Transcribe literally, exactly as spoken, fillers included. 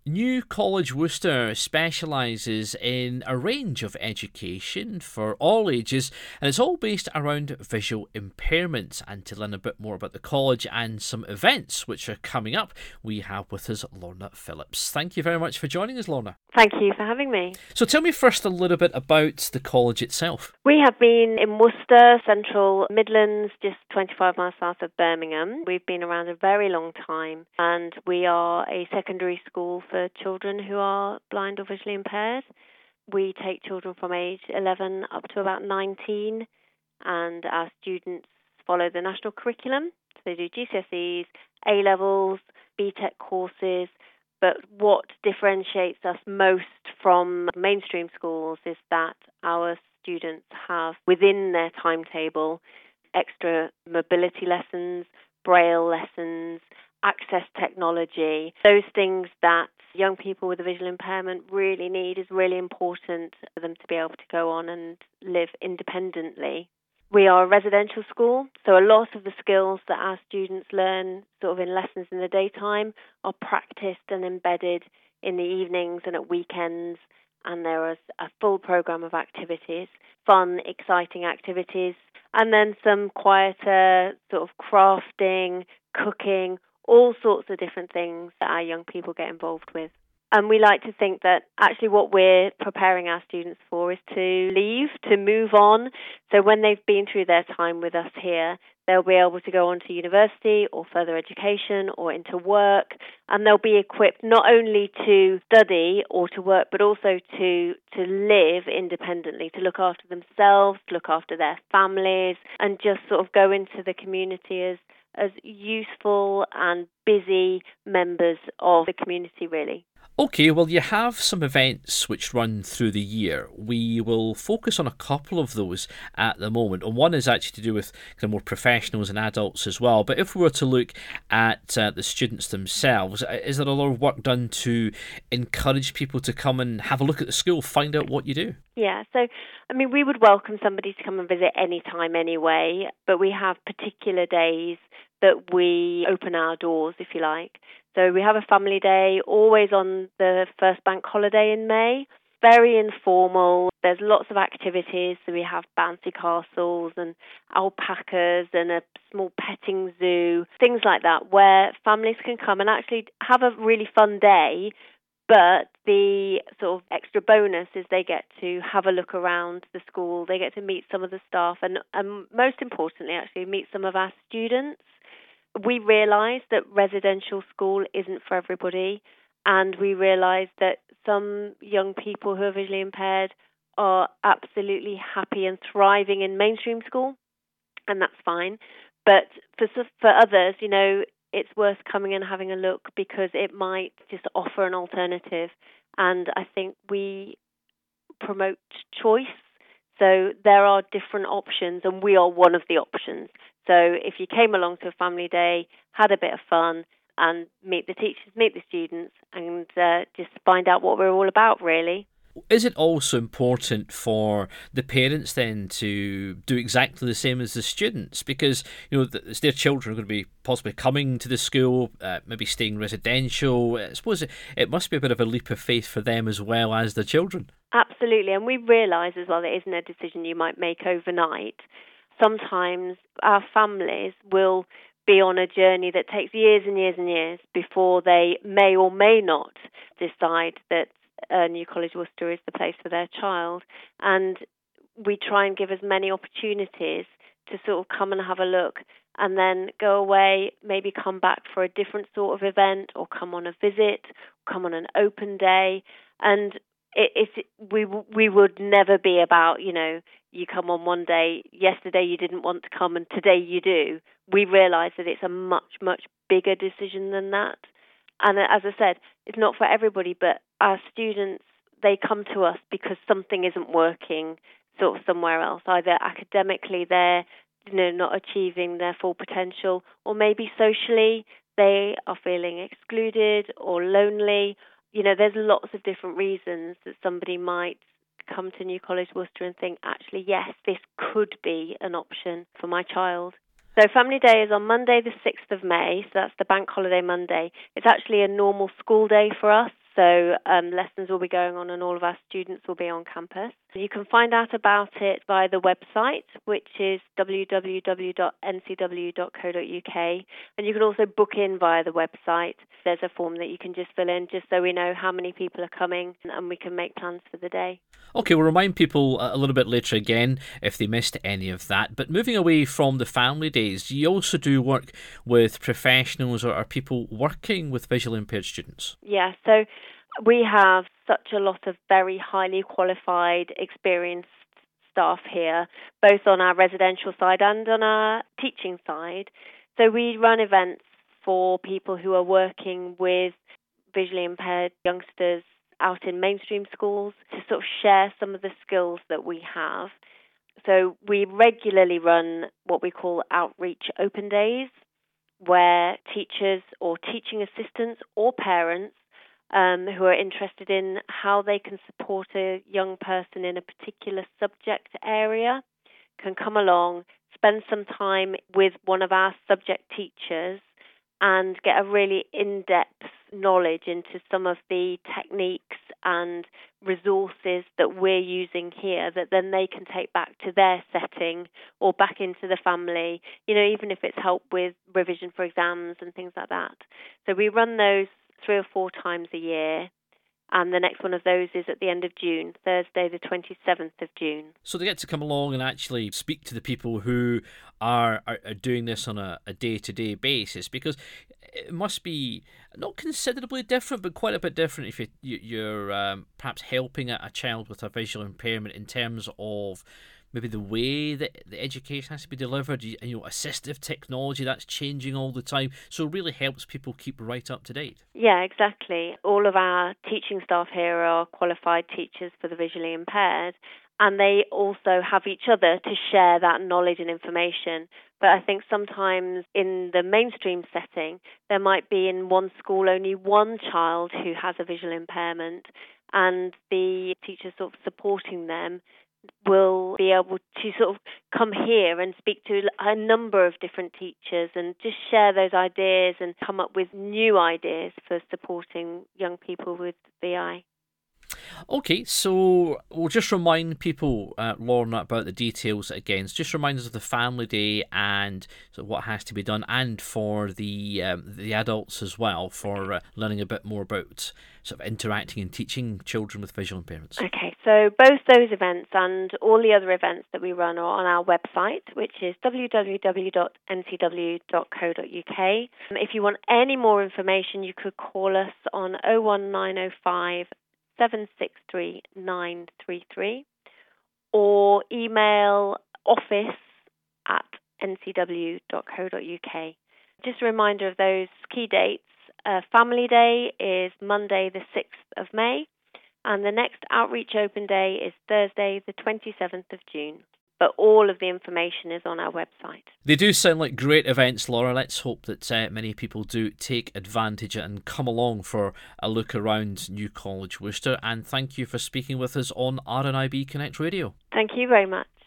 New College Worcester specialises in a range of education for all ages, and it's all based around visual impairment. And to learn a bit more about the college and some events which are coming up, we have with us Lorna Phillips. Thank you very much for joining us, Lorna. Thank you for having me. So tell me first a little bit about the college itself. We have been in Worcester, Central Midlands, just twenty-five miles south of Birmingham. We've been around a very long time, and we are a secondary school for children who are blind or visually impaired. We take children from age eleven up to about nineteen, and our students follow the national curriculum. So they do G C S Es, A-levels, B Tech courses. But what differentiates us most from mainstream schools is that our students have within their timetable extra mobility lessons, braille lessons, access technology. Those things that young people with a visual impairment really need is really important for them to be able to go on and live independently. We are a residential school, so a lot of the skills that our students learn sort of in lessons in the daytime are practiced and embedded in the evenings and at weekends, and there is a full program of activities, fun, exciting activities, and then some quieter sort of crafting, cooking, all sorts of different things that our young people get involved with. And we like to think that actually what we're preparing our students for is to leave, to move on. So when they've been through their time with us here, they'll be able to go on to university or further education or into work, and they'll be equipped not only to study or to work, but also to to live independently, to look after themselves, to look after their families, and just sort of go into the community as as useful and busy members of the community, really. Okay, well, you have some events which run through the year. We will focus on a couple of those at the moment, and one is actually to do with kind of more professionals and adults as well. But if we were to look at uh, the students themselves, is there a lot of work done to encourage people to come and have a look at the school, find out what you do? Yeah, so, I mean, we would welcome somebody to come and visit any time anyway, but we have particular days that we open our doors, if you like. So we have a family day, always on the first bank holiday in May. Very informal. There's lots of activities. So we have bouncy castles and alpacas and a small petting zoo, things like that, where families can come and actually have a really fun day. But the sort of extra bonus is they get to have a look around the school. They get to meet some of the staff and, and most importantly, actually meet some of our students. We realise that residential school isn't for everybody, and we realise that some young people who are visually impaired are absolutely happy and thriving in mainstream school, and that's fine. But for for others, you know, it's worth coming and having a look because it might just offer an alternative. And I think we promote choice. So there are different options, and we are one of the options. So if you came along to a family day, had a bit of fun, and meet the teachers, meet the students, and uh, just find out what we're all about, really. Is it also important for the parents then to do exactly the same as the students? Because, you know, it's their children are going to be possibly coming to the school, uh, maybe staying residential. I suppose it, it must be a bit of a leap of faith for them as well as the children. Absolutely, and we realise as well that it isn't a decision you might make overnight. Sometimes our families will be on a journey that takes years and years and years before they may or may not decide that uh, New College Worcester is the place for their child. And we try and give as many opportunities to sort of come and have a look and then go away, maybe come back for a different sort of event or come on a visit, come on an open day. And it, it's, we we would never be about, you know, you come on one day, yesterday you didn't want to come and today you do. We realise that it's a much, much bigger decision than that. And as I said, it's not for everybody, but our students, they come to us because something isn't working sort of somewhere else. Either academically they're, you know, not achieving their full potential, or maybe socially they are feeling excluded or lonely. You know, there's lots of different reasons that somebody might come to New College Worcester and think, actually, yes, this could be an option for my child. So Family Day is on Monday the sixth of May, so that's the bank holiday Monday. It's actually a normal school day for us, So um, lessons will be going on and all of our students will be on campus. You can find out about it via the website, which is w w w dot n c w dot co dot u k. And you can also book in via the website. There's a form that you can just fill in just so we know how many people are coming and we can make plans for the day. Okay, we'll remind people a little bit later again if they missed any of that. But moving away from the family days, you also do work with professionals or, or people working with visually impaired students. Yeah, so we have such a lot of very highly qualified, experienced staff here, both on our residential side and on our teaching side. So we run events for people who are working with visually impaired youngsters out in mainstream schools to sort of share some of the skills that we have. So we regularly run what we call outreach open days, where teachers or teaching assistants or parents um, who are interested in how they can support a young person in a particular subject area can come along, spend some time with one of our subject teachers and get a really in-depth knowledge into some of the techniques and resources that we're using here that then they can take back to their setting or back into the family, you know, even if it's help with revision for exams and things like that. So we run those three or four times a year. And the next one of those is at the end of June, Thursday the twenty-seventh of June. So they get to come along and actually speak to the people who are, are, are doing this on a, a day-to-day basis, because it must be not considerably different, but quite a bit different if you, you, you're um, perhaps helping a, a child with a visual impairment in terms of maybe the way that the education has to be delivered, you know, assistive technology that's changing all the time. So it really helps people keep right up to date. Yeah, exactly. All of our teaching staff here are qualified teachers for the visually impaired, and they also have each other to share that knowledge and information. But I think sometimes in the mainstream setting, there might be in one school only one child who has a visual impairment, and the teachers sort of supporting them will be able to sort of come here and speak to a number of different teachers and just share those ideas and come up with new ideas for supporting young people with V I. Okay, so we'll just remind people, uh, Lorna, about the details again. So just remind us of the family day and so what has to be done, and for the um, the adults as well, for uh, learning a bit more about sort of interacting and teaching children with visual impairments. Okay, so both those events and all the other events that we run are on our website, which is w w w dot n c w dot co dot u k. If you want any more information, you could call us on oh one nine oh five seven six three nine three three or email office at n c w dot co dot u k. Just a reminder of those key dates. Uh, Family Day is Monday the sixth of May, and the next Outreach Open Day is Thursday the twenty-seventh of June. But all of the information is on our website. They do sound like great events, Laura. Let's hope that uh, many people do take advantage and come along for a look around New College Worcester. And thank you for speaking with us on R N I B Connect Radio. Thank you very much.